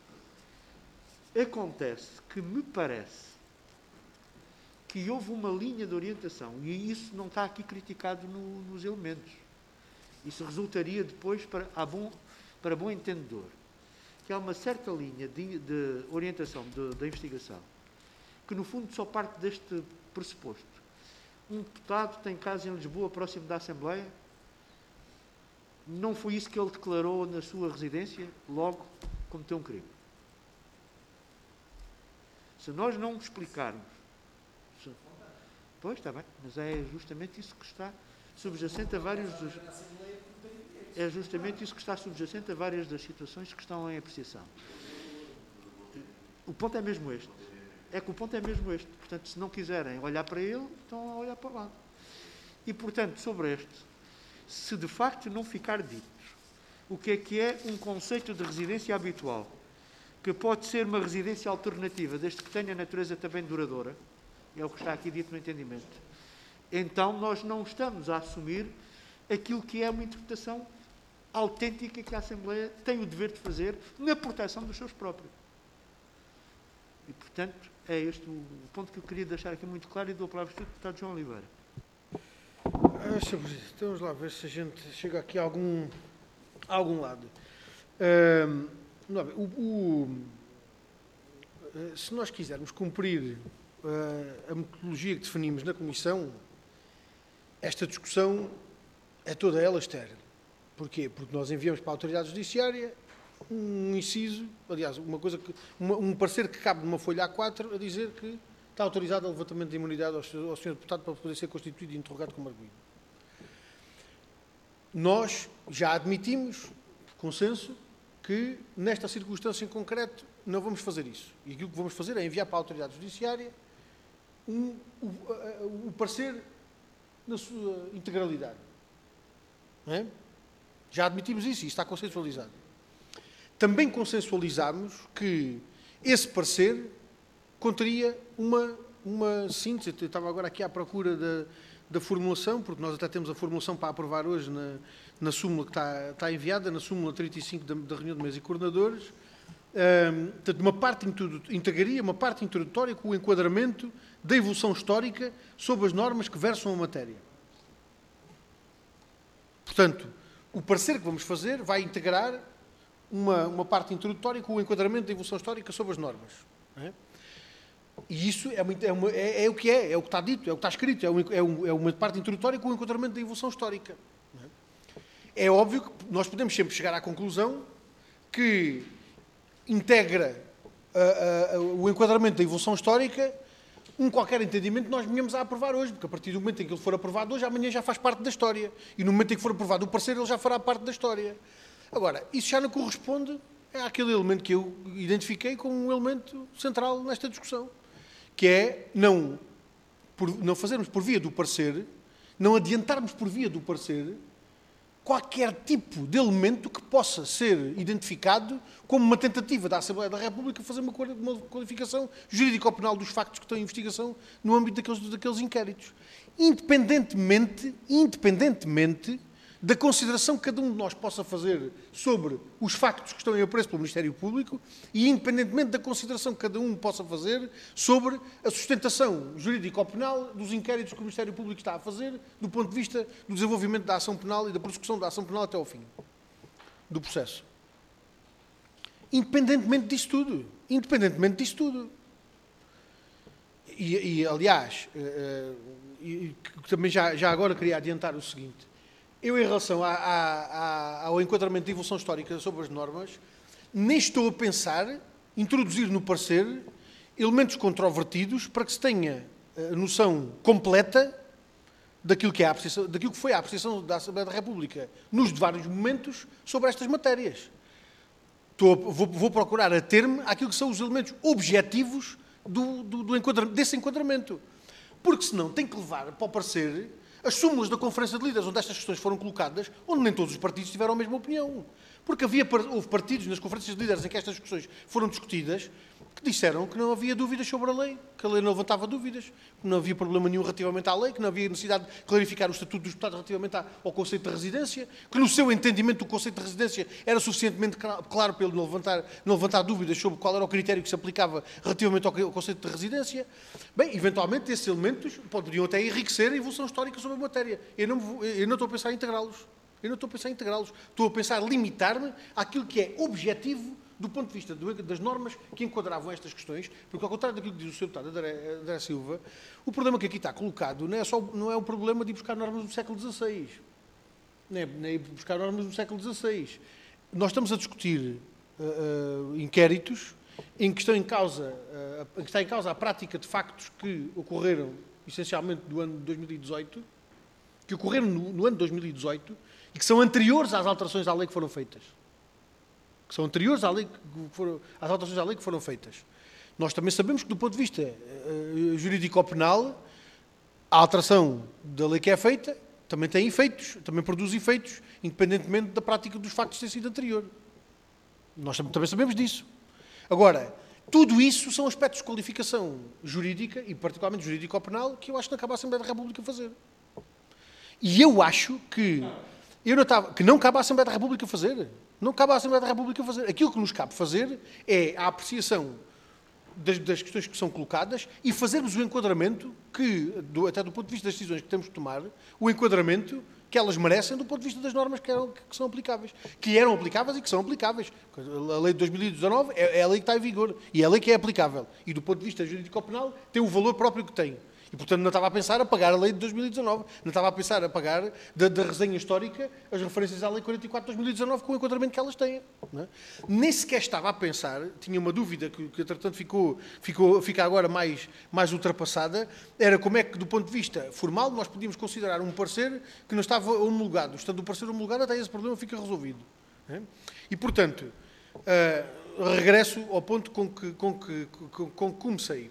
acontece que me parece que houve uma linha de orientação, e isso não está aqui criticado nos elementos. Isso resultaria depois, para bom entendedor, que há uma certa linha de orientação da investigação, que no fundo só parte deste pressuposto. Um deputado tem casa em Lisboa, próximo da Assembleia, não foi isso que ele declarou na sua residência, logo cometeu um crime. Se nós não explicarmos, pois, está bem, mas é justamente isso que está subjacente a vários dos... É justamente isso que está subjacente a várias das situações que estão em apreciação. O ponto é mesmo este. É que o ponto é mesmo este. Portanto, se não quiserem olhar para ele, estão a olhar para lá. E, portanto, sobre este, se de facto não ficar dito o que é um conceito de residência habitual, que pode ser uma residência alternativa, desde que tenha natureza também duradoura, é o que está aqui dito no entendimento, então nós não estamos a assumir aquilo que é uma interpretação autêntica que a Assembleia tem o dever de fazer na proteção dos seus próprios. E, portanto, é este o ponto que eu queria deixar aqui muito claro e dou a palavra ao deputado João Oliveira. Sr. Presidente, vamos lá ver se a gente chega aqui a algum lado. Se nós quisermos cumprir a metodologia que definimos na Comissão, esta discussão é toda ela estéril. Porquê? Porque nós enviamos para a Autoridade Judiciária um inciso, aliás, um parecer que cabe numa folha A4 a dizer que está autorizado o levantamento de imunidade ao Sr. Deputado para poder ser constituído e interrogado como arguido. Nós já admitimos, por consenso, que nesta circunstância em concreto não vamos fazer isso. E aquilo que vamos fazer é enviar para a Autoridade Judiciária o parecer na sua integralidade. Não é? Já admitimos isso e está consensualizado. Também consensualizamos que esse parecer conteria uma síntese. Eu estava agora aqui à procura da formulação, porque nós até temos a formulação para aprovar hoje na súmula que está enviada, na súmula 35 da reunião de mesa e coordenadores. Portanto, uma parte integraria uma parte introdutória com o enquadramento da evolução histórica sob as normas que versam a matéria. Portanto, o parecer que vamos fazer vai integrar uma parte introdutória com o enquadramento da evolução histórica sob as normas. Não é? E isso é o que é o que está dito, é o que está escrito, é uma parte introdutória com o enquadramento da evolução histórica. Não é? É óbvio que nós podemos sempre chegar à conclusão que integra o enquadramento da evolução histórica qualquer entendimento que nós venhamos a aprovar hoje, porque a partir do momento em que ele for aprovado hoje, amanhã já faz parte da história. E no momento em que for aprovado o parecer, ele já fará parte da história. Agora, isso já não corresponde àquele elemento que eu identifiquei como um elemento central nesta discussão, que é não fazermos por via do parecer, não adiantarmos por via do parecer qualquer tipo de elemento que possa ser identificado como uma tentativa da Assembleia da República fazer uma qualificação jurídico-penal dos factos que estão em investigação no âmbito daqueles inquéritos. Independentemente da consideração que cada um de nós possa fazer sobre os factos que estão em apreço pelo Ministério Público e independentemente da consideração que cada um possa fazer sobre a sustentação jurídico-penal dos inquéritos que o Ministério Público está a fazer do ponto de vista do desenvolvimento da ação penal e da prossecução da ação penal até ao fim do processo. Independentemente disso tudo. E aliás, também já agora queria adiantar o seguinte. Eu, em relação ao enquadramento de evolução histórica sobre as normas, nem estou a pensar introduzir no parecer elementos controvertidos para que se tenha a noção completa daquilo que foi a apreciação da Assembleia da República nos vários momentos sobre estas matérias. Vou procurar ater-me àquilo que são os elementos objetivos desse enquadramento. Porque senão tem que levar para o parecer as súmulas da Conferência de Líderes, onde estas questões foram colocadas, onde nem todos os partidos tiveram a mesma opinião. Porque houve partidos nas Conferências de Líderes em que estas discussões foram discutidas que disseram que não havia dúvidas sobre a lei, que a lei não levantava dúvidas, que não havia problema nenhum relativamente à lei, que não havia necessidade de clarificar o Estatuto dos Deputados relativamente ao conceito de residência, que no seu entendimento o conceito de residência era suficientemente claro para ele não levantar dúvidas sobre qual era o critério que se aplicava relativamente ao conceito de residência. Bem, eventualmente esses elementos poderiam até enriquecer a evolução histórica sobre a matéria. Eu não estou a pensar em integrá-los. Estou a pensar limitar-me àquilo que é objetivo do ponto de vista das normas que enquadravam estas questões, porque, ao contrário daquilo que diz o Sr. Deputado André Silva, o problema que aqui está colocado não é o problema de ir buscar normas do século XVI. Nem ir buscar normas do século XVI. Nós estamos a discutir inquéritos em que está em causa a prática de factos que ocorreram, essencialmente, do ano de 2018, que ocorreram no ano de 2018 e que são anteriores às alterações à lei que foram feitas. Às alterações à lei que foram feitas. Nós também sabemos que, do ponto de vista jurídico-penal, a alteração da lei que é feita também tem efeitos, também produz efeitos, independentemente da prática dos factos ter sido anterior. Nós também sabemos disso. Agora, tudo isso são aspectos de qualificação jurídica, e particularmente jurídico-penal, que eu acho que não cabe à Assembleia da República fazer. E eu acho que não cabe à Assembleia da República fazer. Não cabe à Assembleia da República fazer. Aquilo que nos cabe fazer é a apreciação das questões que são colocadas e fazermos o enquadramento que, até do ponto de vista das decisões que temos de tomar, o enquadramento que elas merecem do ponto de vista das normas que são aplicáveis. Que eram aplicáveis e que são aplicáveis. A lei de 2019 é a lei que está em vigor e é a lei que é aplicável. E do ponto de vista jurídico-penal tem o valor próprio que tem. E, portanto, não estava a pensar a pagar a lei de 2019. Não estava a pensar a pagar da resenha histórica as referências à lei 44 de 2019 com o enquadramento que elas têm. Não é? Nem sequer estava a pensar, tinha uma dúvida que entretanto, fica agora mais ultrapassada, era como é que, do ponto de vista formal, nós podíamos considerar um parecer que não estava homologado. Estando o parecer homologado, até esse problema fica resolvido. Não é? E, portanto, regresso ao ponto com que comecei.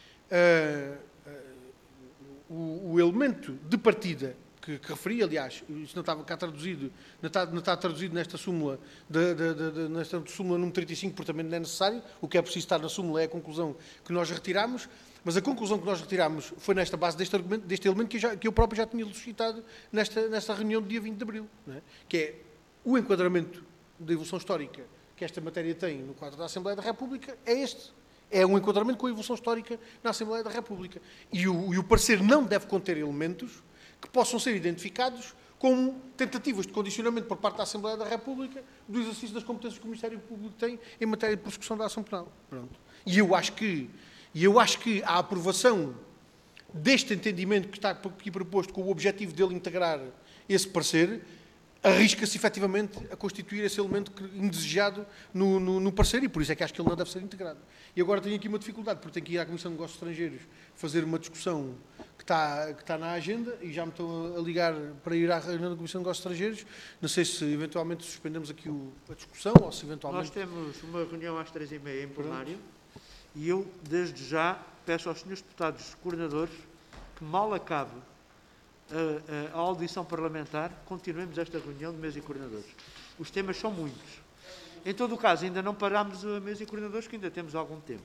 O elemento de partida que referi, aliás, isso não estava cá traduzido, não está traduzido nesta súmula, nesta súmula número 35, porque também não é necessário, o que é preciso estar na súmula é a conclusão que nós retiramos, mas a conclusão que nós retiramos foi nesta base deste argumento, deste elemento que eu próprio já tinha suscitado nesta reunião do dia 20 de Abril, não é? Que é o enquadramento da evolução histórica que esta matéria tem no quadro da Assembleia da República, é este. É um enquadramento com a evolução histórica na Assembleia da República. E o parecer não deve conter elementos que possam ser identificados como tentativas de condicionamento por parte da Assembleia da República do exercício das competências que o Ministério Público tem em matéria de prossecução da ação penal. Pronto. E eu acho que a aprovação deste entendimento que está aqui proposto com o objetivo dele integrar esse parecer arrisca-se efetivamente a constituir esse elemento indesejado no parecer e por isso é que acho que ele não deve ser integrado. E agora tenho aqui uma dificuldade, porque tenho que ir à Comissão de Negócios Estrangeiros fazer uma discussão que está na agenda e já me estão a ligar para ir à reunião da Comissão de Negócios Estrangeiros. Não sei se eventualmente suspendemos aqui a discussão ou se eventualmente... Nós temos uma reunião às 3h30 em plenário e eu, desde já, peço aos senhores deputados coordenadores que mal acabe a audição parlamentar, continuemos esta reunião de mesa e coordenadores. Os temas são muitos. Em todo o caso, ainda não parámos a mesa e coordenadores, que ainda temos algum tempo.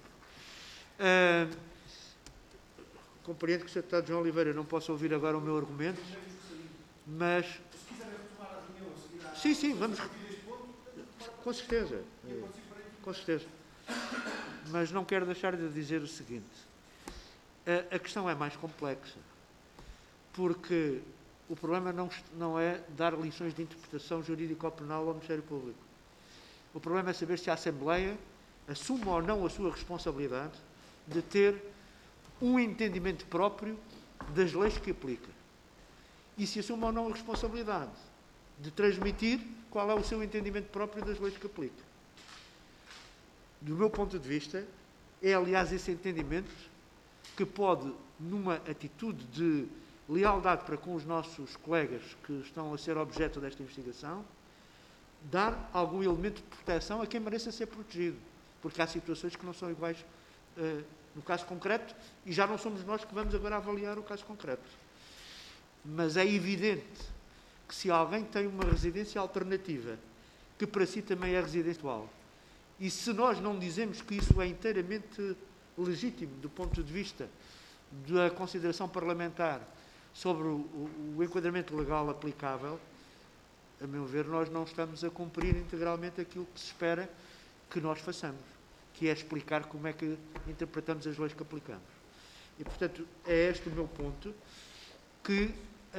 Compreendo que o Sr. Deputado João Oliveira não possa ouvir agora o meu argumento, mas... Se quiserem retomar a reunião a seguir... Sim, vamos... Com certeza. Com certeza. Mas não quero deixar de dizer o seguinte. A questão é mais complexa. Porque o problema não é dar lições de interpretação jurídico-penal ao Ministério Público. O problema é saber se a Assembleia assume ou não a sua responsabilidade de ter um entendimento próprio das leis que aplica. E se assume ou não a responsabilidade de transmitir qual é o seu entendimento próprio das leis que aplica. Do meu ponto de vista, é aliás esse entendimento que pode, numa atitude de lealdade para com os nossos colegas que estão a ser objeto desta investigação, dar algum elemento de proteção a quem mereça ser protegido. Porque há situações que não são iguais no caso concreto e já não somos nós que vamos agora avaliar o caso concreto. Mas é evidente que se alguém tem uma residência alternativa, que para si também é residencial, e se nós não dizemos que isso é inteiramente legítimo do ponto de vista da consideração parlamentar sobre o enquadramento legal aplicável, a meu ver, nós não estamos a cumprir integralmente aquilo que se espera que nós façamos, que é explicar como é que interpretamos as leis que aplicamos. E, portanto, é este o meu ponto, que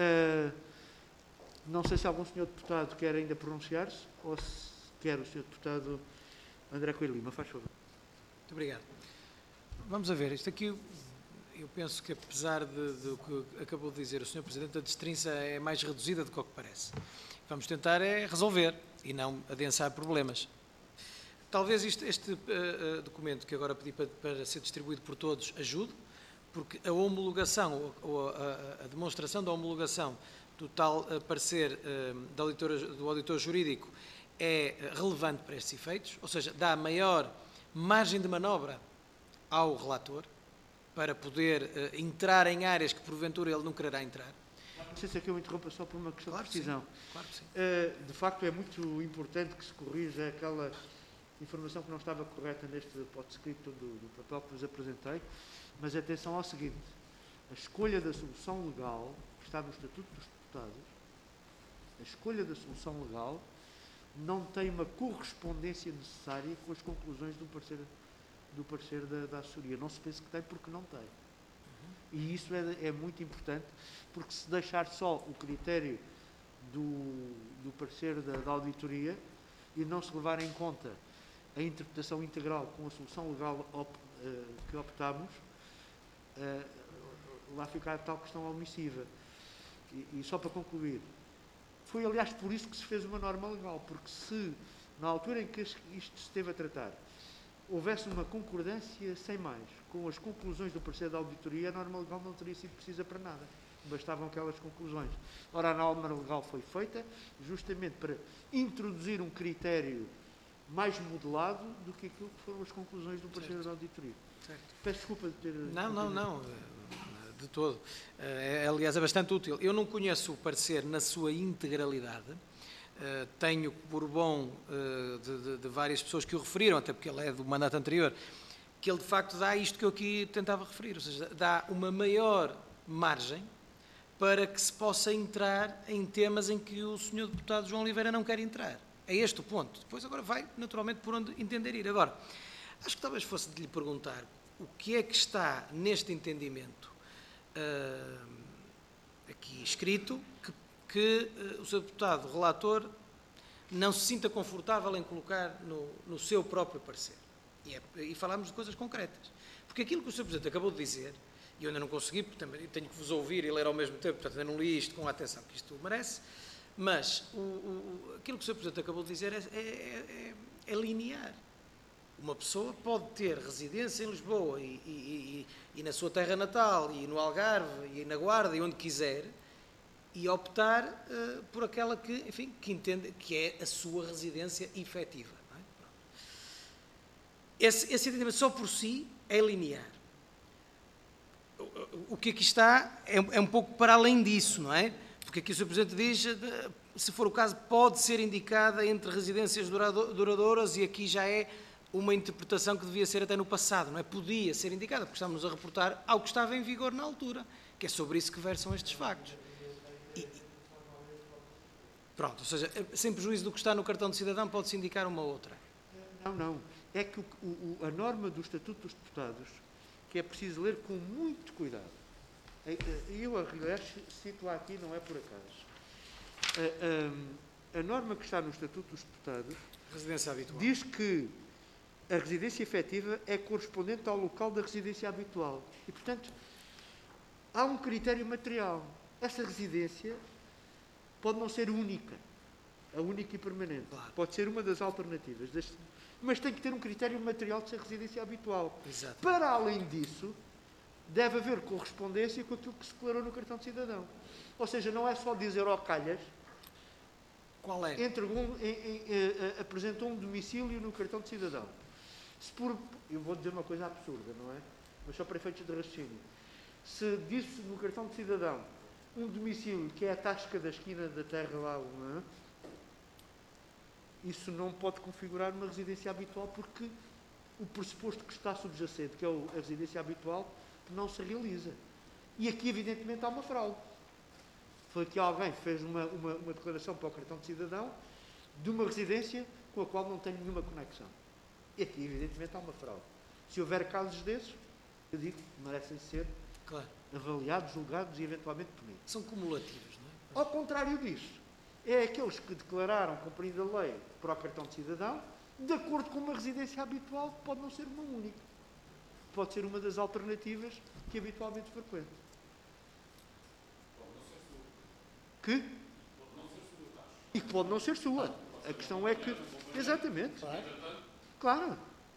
não sei se algum senhor deputado quer ainda pronunciar-se, ou se quer o senhor deputado André Coelho Lima. Faz favor. Muito obrigado. Vamos a ver, isto aqui... Eu penso que, apesar do que acabou de dizer o Sr. Presidente, a destrinça é mais reduzida do que o que parece. Vamos tentar resolver e não adensar problemas. Talvez este documento que agora pedi para ser distribuído por todos ajude, porque a homologação, ou a demonstração da homologação do tal parecer do auditor jurídico é relevante para estes efeitos, ou seja, dá maior margem de manobra ao relator, para poder entrar em áreas que, porventura, ele não quererá entrar. Não sei se é que eu interrompa só por uma questão de precisão. Claro que sim. De facto, é muito importante que se corrija aquela informação que não estava correta neste podscriptum do papel que vos apresentei, mas atenção ao seguinte, a escolha da solução legal, que está no Estatuto dos Deputados, a escolha da solução legal não tem uma correspondência necessária com as conclusões do parecer do parecer da assessoria. Não se pense que tem, porque não tem. E isso é muito importante, porque se deixar só o critério do parecer da auditoria e não se levar em conta a interpretação integral com a solução legal que optamos, lá fica a tal questão omissiva. E só para concluir, foi aliás por isso que se fez uma norma legal, porque se na altura em que isto se esteve a tratar houvesse uma concordância sem mais com as conclusões do parecer da auditoria, a norma legal não teria sido precisa para nada. Bastavam aquelas conclusões. Ora, a norma legal foi feita justamente para introduzir um critério mais modelado do que aquilo que foram as conclusões do parecer da auditoria. Certo. Peço desculpa de ter... Não, de todo. Aliás, é bastante útil. Eu não conheço o parecer na sua integralidade. Tenho por bom de várias pessoas que o referiram, até porque ele é do mandato anterior, que ele de facto dá isto que eu aqui tentava referir, ou seja, dá uma maior margem para que se possa entrar em temas em que o Sr. Deputado João Oliveira não quer entrar. É este o ponto. Depois agora vai, naturalmente, por onde entender ir. Agora, acho que talvez fosse de lhe perguntar o que é que está neste entendimento aqui escrito que o Sr. Deputado relator não se sinta confortável em colocar no seu próprio parecer. E falámos de coisas concretas. Porque aquilo que o Sr. Presidente acabou de dizer, e eu ainda não consegui, porque também tenho que vos ouvir e ler ao mesmo tempo, portanto ainda não li isto com a atenção que isto merece, mas aquilo que o Sr. Presidente acabou de dizer é linear. Uma pessoa pode ter residência em Lisboa e na sua terra natal, e no Algarve, e na Guarda, e onde quiser, e optar por aquela que entende que é a sua residência efetiva. Não é? Esse entendimento só por si é linear. O que aqui está é um pouco para além disso, não é? Porque aqui o Sr. Presidente diz, se for o caso, pode ser indicada entre residências duradouras, e aqui já é uma interpretação que devia ser até no passado, não é? Podia ser indicada, porque estamos a reportar ao que estava em vigor na altura, que é sobre isso que versam estes factos. Pronto, ou seja, sem prejuízo do que está no cartão de cidadão, pode-se indicar uma outra. Não. É que a norma do Estatuto dos Deputados, que é preciso ler com muito cuidado. Eu, aliás, cito lá aqui, não é por acaso. A norma que está no Estatuto dos Deputados residência habitual diz que a residência efetiva é correspondente ao local da residência habitual. E, portanto, há um critério material. Essa residência pode não ser única, a única e permanente. Claro. Pode ser uma das alternativas. Mas tem que ter um critério material de ser residência habitual. Exato. Para além disso, deve haver correspondência com aquilo que se declarou no cartão de cidadão. Ou seja, não é só dizer ao calhas, qual é? Apresentou um domicílio no cartão de cidadão. Eu vou dizer uma coisa absurda, não é? Mas só para efeitos de raciocínio. Se disse no cartão de cidadão um domicílio que é a tasca da esquina da terra lá, não é? Isso não pode configurar uma residência habitual, porque o pressuposto que está subjacente, que é a residência habitual, não se realiza. E aqui, evidentemente, há uma fraude. Foi que alguém fez uma declaração para o cartão de cidadão de uma residência com a qual não tem nenhuma conexão. E aqui, evidentemente, há uma fraude. Se houver casos desses, eu digo que merecem ser avaliados, julgados e, eventualmente, punidos. São cumulativos, não é? Ao contrário disso, é aqueles que declararam, cumprindo a lei, para o cartão de cidadão, de acordo com uma residência habitual, que pode não ser uma única. Pode ser uma das alternativas que habitualmente frequenta. Que? E que pode não ser sua. A questão é que... Exatamente. Claro.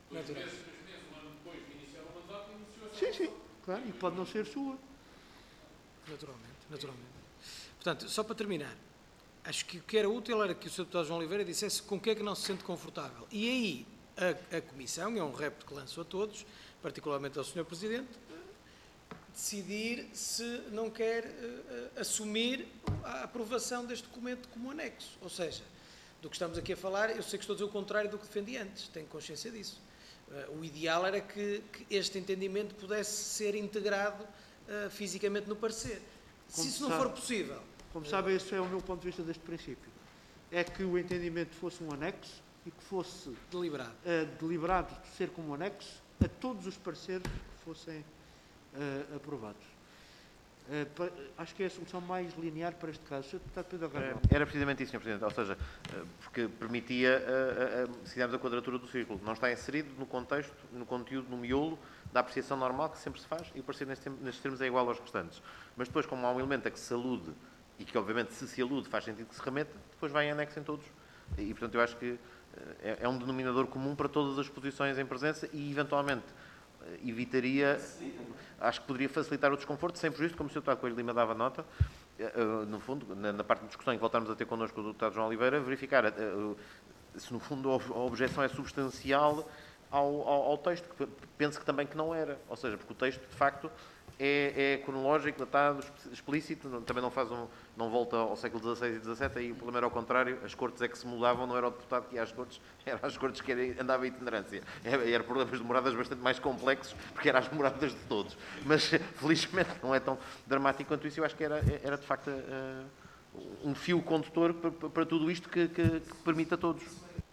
Sim. Claro. E pode não ser sua. Naturalmente. Portanto, só para terminar, acho que o que era útil era que o Sr. Deputado João Oliveira dissesse com o que é que não se sente confortável. E aí a Comissão, é um repto que lanço a todos, particularmente ao Sr. Presidente, decidir se não quer assumir a aprovação deste documento como anexo. Ou seja, do que estamos aqui a falar, eu sei que estou a dizer o contrário do que defendi antes, tenho consciência disso. O ideal era que este entendimento pudesse ser integrado fisicamente no parecer. Se isso não for possível... Como sabem, esse é o meu ponto de vista deste princípio. É que o entendimento fosse um anexo e que fosse deliberado de ser como um anexo a todos os pareceres que fossem aprovados. Acho que é a solução mais linear para este caso. Sr. Deputado Pedro Carvalho. Era precisamente isso, Sr. Presidente, ou seja, porque permitia, se quisermos, a quadratura do círculo. Não está inserido no contexto, no conteúdo, no miolo da apreciação normal que sempre se faz, e o parecer nestes termos é igual aos restantes. Mas depois, como há um elemento a que se alude, e que obviamente se alude faz sentido que se remeta, depois vai em anexo em todos. E portanto eu acho que é um denominador comum para todas as posições em presença e eventualmente evitaria, acho que poderia facilitar o desconforto, sem prejuízo, como o Sr. Deputado Coelho Lima dava nota, no fundo, na parte de discussão em que voltarmos a ter connosco o Deputado João Oliveira, verificar se no fundo a objeção é substancial ao texto, que penso que também que não era, ou seja, porque o texto de facto é cronológico, datado, explícito, também não volta ao século XVI e XVII, aí o problema era ao contrário, as cortes é que se mudavam, não era o deputado que ia às cortes, era às cortes que andava em itinerância. Era problemas de moradas bastante mais complexos, porque eram as moradas de todos. Mas, felizmente, não é tão dramático quanto isso. Eu acho que era de facto, um fio condutor para tudo isto que permite a todos.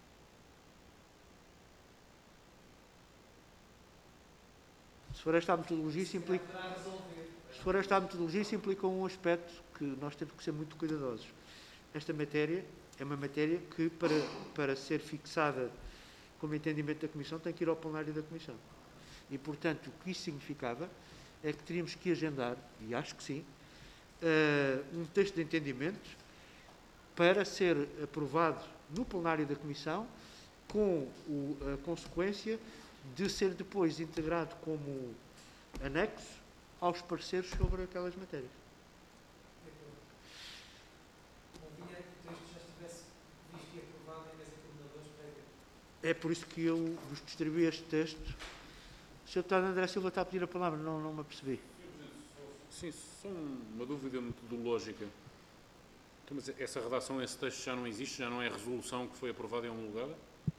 Se for esta a metodologia, isso implica um aspecto que nós temos que ser muito cuidadosos. Esta matéria é uma matéria que, para ser fixada como entendimento da Comissão, tem que ir ao plenário da Comissão. E, portanto, o que isso significava é que teríamos que agendar, e acho que sim, um texto de entendimento para ser aprovado no plenário da Comissão, com a consequência de ser depois integrado como anexo aos pareceres sobre aquelas matérias. Convinha que o texto já estivesse visto e aprovado em mesa de coordenadores prévia. É por isso que eu vos distribuí este texto. O Sr. Deputado André Silva está a pedir a palavra, não me apercebi. Sim, só uma dúvida metodológica. Então, mas essa redação, esse texto já não existe? Já não é a resolução que foi aprovada e homologada?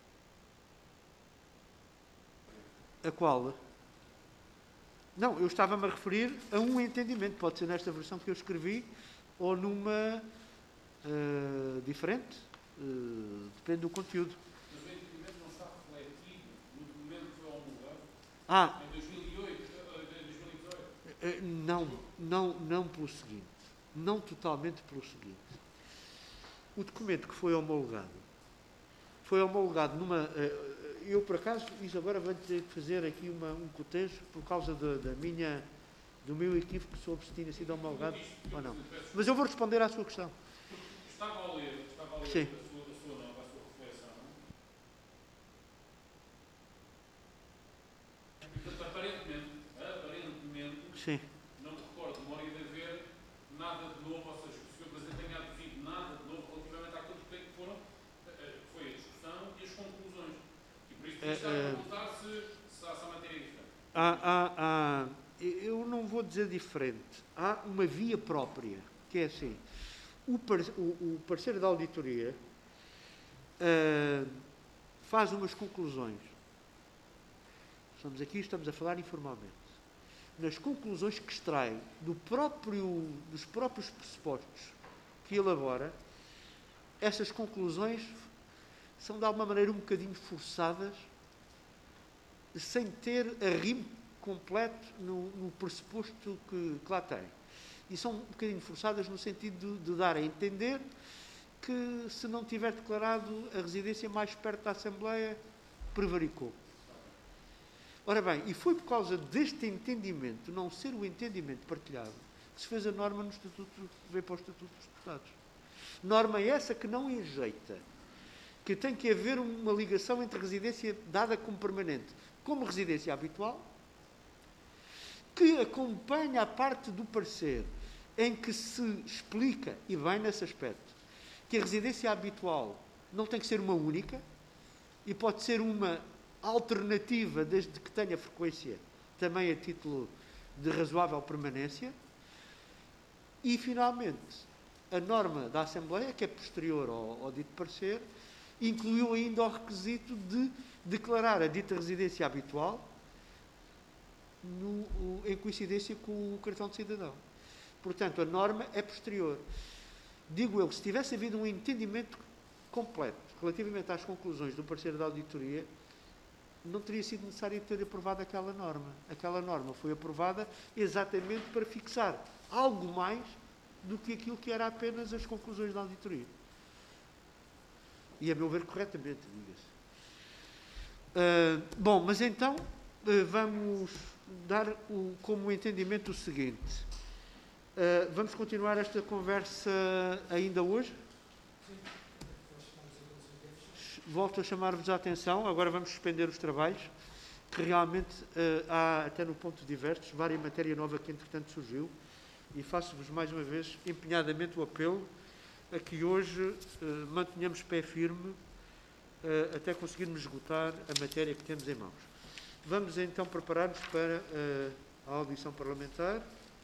A qual? Não, eu estava-me a referir a um entendimento. Pode ser nesta versão que eu escrevi ou numa diferente. Depende do conteúdo. Mas o entendimento não está refletido no documento que foi homologado? Em 2008, 2018? Não pelo seguinte. Não totalmente pelo seguinte. O documento que foi homologado numa... eu, por acaso, isso agora vou ter que fazer aqui um cotejo por causa do meu equívoco sobre se tinha sido homologado ou não. Mas eu vou responder à sua questão. Estava a ler Sim. a sua nota, a sua reflexão. Portanto, aparentemente, sim, não me recordo de memória de haver nada de novo, ou seja, que o Sr. Presidente tenha aduzido nada de novo relativamente àquilo que foi a discussão e as conclusões. E por isso está a perguntar se há essa matéria diferente. Eu não vou dizer diferente. Há uma via própria, que é assim. O parecer da auditoria faz umas conclusões. Estamos a falar informalmente. Nas conclusões que extrai dos próprios pressupostos que elabora, essas conclusões são de alguma maneira um bocadinho forçadas, sem ter arrimo completo no pressuposto que lá tem. E são um bocadinho forçadas no sentido de dar a entender que, se não tiver declarado a residência mais perto da Assembleia, prevaricou. Ora bem, e foi por causa deste entendimento, não ser o entendimento partilhado, que se fez a norma no Estatuto, veio para o Estatuto dos Deputados. Norma essa que não enjeita, que tem que haver uma ligação entre residência dada como permanente, como residência habitual, que acompanha a parte do parecer em que se explica, e bem nesse aspecto, que a residência habitual não tem que ser uma única e pode ser uma alternativa, desde que tenha frequência, também a título de razoável permanência. E, finalmente, a norma da Assembleia, que é posterior ao dito parecer, incluiu ainda o requisito de declarar a dita residência habitual em coincidência com o cartão de cidadão. Portanto, a norma é posterior. Digo eu, se tivesse havido um entendimento completo relativamente às conclusões do parecer da auditoria, não teria sido necessário ter aprovado aquela norma. Aquela norma foi aprovada exatamente para fixar algo mais do que aquilo que era apenas as conclusões da auditoria. E, a meu ver, corretamente, diga-se. Bom, mas então vamos dar como entendimento o seguinte. Vamos continuar esta conversa ainda hoje? Volto a chamar-vos a atenção, agora vamos suspender os trabalhos, que realmente há, até no ponto de diversos, várias matéria nova que entretanto surgiu, e faço-vos mais uma vez empenhadamente o apelo a que hoje mantenhamos pé firme até conseguirmos esgotar a matéria que temos em mãos. Vamos então preparar-nos para a audição parlamentar,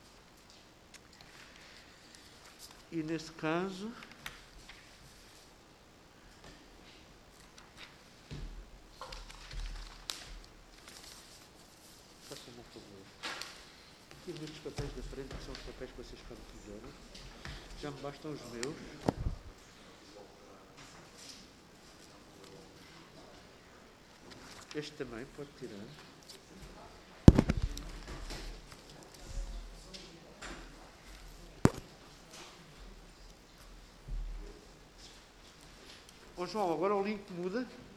e nesse caso... Façam-me um favor. Tiro estes papéis da frente, que são os papéis que vocês quando quiserem. Já me bastam os meus. Este também pode tirar. João, agora o link muda.